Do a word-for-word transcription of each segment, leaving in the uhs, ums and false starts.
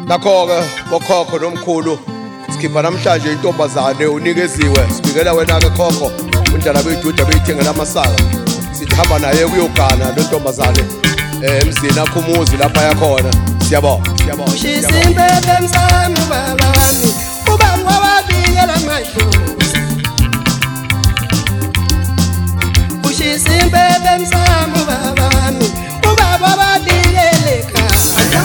Nakho-ke bokhokho nomkhulu sikhipha namhlanje intombazane unikeziwe sibikela wena-ke khokho undlela beyijuda beyithengela amasaka sithi hamba naye kuyogana le ntombazane um emzini akho umuzi lapha yakhona. Siyabonga, siyabonga. Ushisa impepho emsamo baba wami ubaba wabikela amadlozi. Ushisa impepho emsamo baba wami ubaba wabikela ekhaya.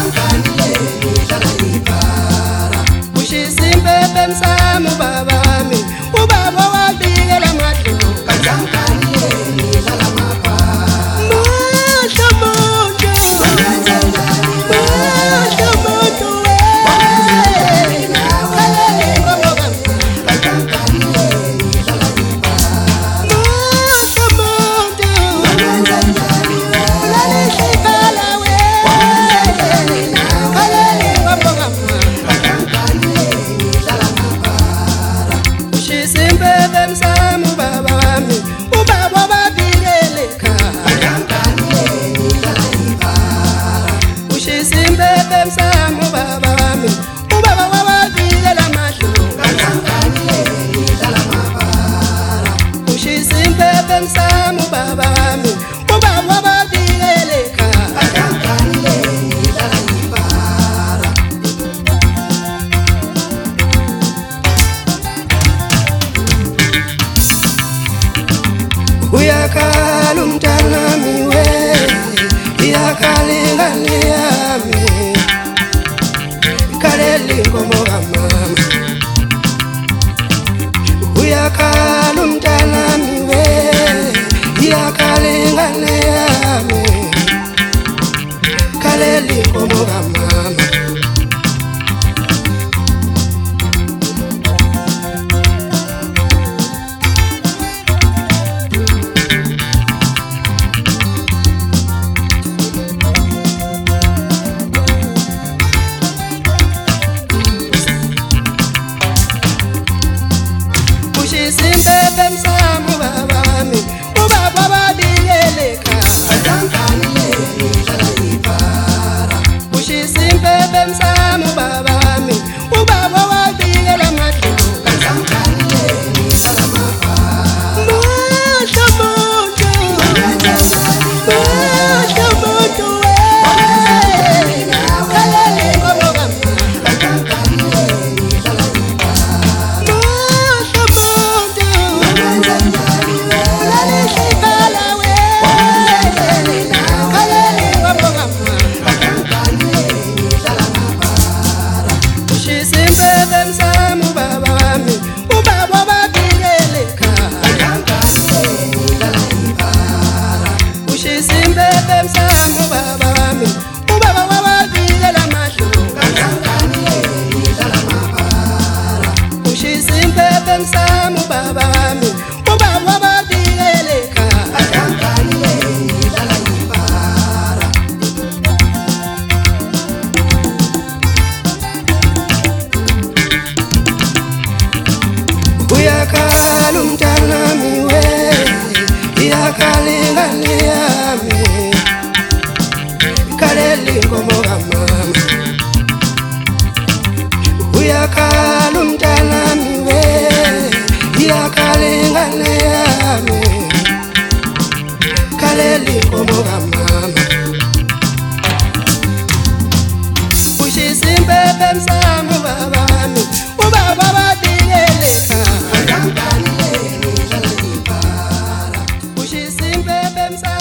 Ushisa impepho emsamo baba wami ubaba wabikela amadlozi. Uyakhala umntanami we, iyakhala ingane yami, ikhalela inkomo kamama. Uyakhala umntanami we, iyakhala ingane yami, ikhalela inkomo kamama. Impepho emsamo baba wami ubaba wabikela ekhaya. Ushisa impepho emsamo baba wami ubaba wabikela amadlozi. Uyakhala umntanami we, iyakhala ingane yami, ikhalela inkomo kamama. Uyakhala umntanami we, iyakhala ingane yami, ikhalela inkomo kamama. Ushisa impepho emsamo baba wami ubaba wabikela ekhaya. Ushisa impepho emsamo